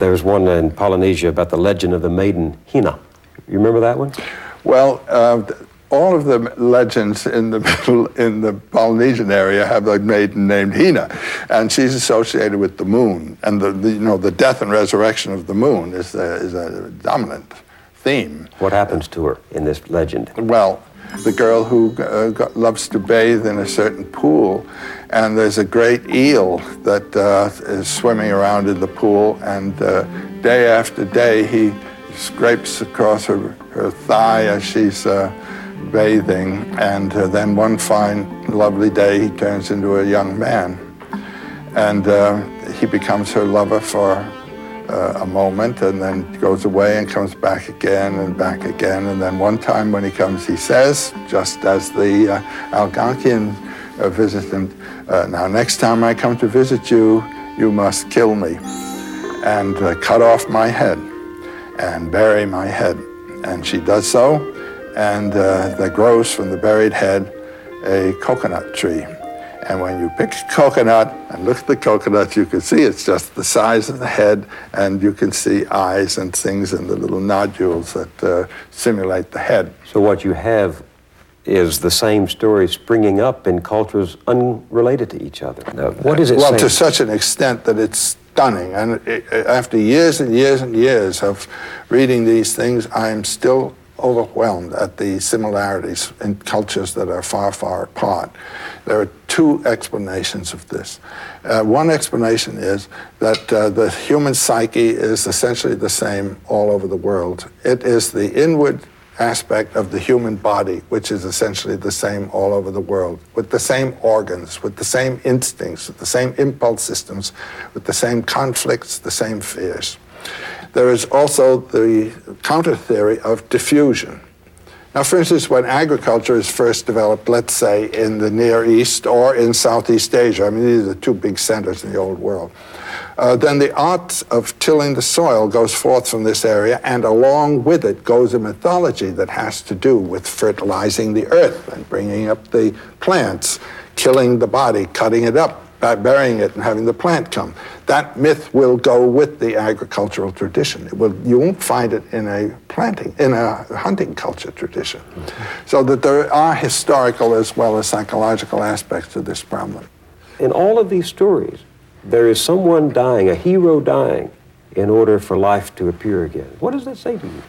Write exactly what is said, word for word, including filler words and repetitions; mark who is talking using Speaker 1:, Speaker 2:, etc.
Speaker 1: There's one in Polynesia about the legend of the maiden Hina. You remember that one?
Speaker 2: Well, uh, all of the legends in the middle, in the Polynesian area have a maiden named Hina, and she's associated with the moon, and the, the you know the death and resurrection of the moon is a, is a dominant theme.
Speaker 1: What happens to her in this legend?
Speaker 2: Well, the girl who uh, got, loves to bathe in a certain pool, and there's a great eel that uh, is swimming around in the pool, and uh, day after day he scrapes across her, her thigh as she's uh, bathing, and uh, then one fine, lovely day he turns into a young man, and uh, he becomes her lover for uh, a moment, and then goes away and comes back again and back again, and then one time when he comes he says, just as the uh, Algonquian uh, visit him, uh, now next time I come to visit you, you must kill me and uh, cut off my head and bury my head. And she does so, and uh, there grows from the buried head a coconut tree. And when you pick a coconut and look at the coconut, you can see it's just the size of the head, and you can see eyes and things and the little nodules that uh, simulate the head.
Speaker 1: So what you have is the same story springing up in cultures unrelated to each other. Now, what is it
Speaker 2: Well,
Speaker 1: saying?
Speaker 2: to such an extent that it's stunning. And it, after years and years and years of reading these things, I'm still overwhelmed at the similarities in cultures that are far, far apart. There are two explanations of this. Uh, one explanation is that uh, the human psyche is essentially the same all over the world. It is the inward aspect of the human body, which is essentially the same all over the world, with the same organs, with the same instincts, with the same impulse systems, with the same conflicts, the same fears. There is also the counter theory of diffusion. Now, for instance, when agriculture is first developed, let's say in the Near East or in Southeast Asia, I mean, these are the two big centers in the old world, uh, then the art of tilling the soil goes forth from this area, and along with it goes a mythology that has to do with fertilizing the earth and bringing up the plants, killing the body, cutting it up, burying it, and having the plant come. That myth will go with the agricultural tradition. It will, you won't find it in a planting, in a hunting culture tradition. Mm-hmm. So that there are historical as well as psychological aspects to this problem.
Speaker 1: In all of these stories, there is someone dying, a hero dying, in order for life to appear again. What does that say to you?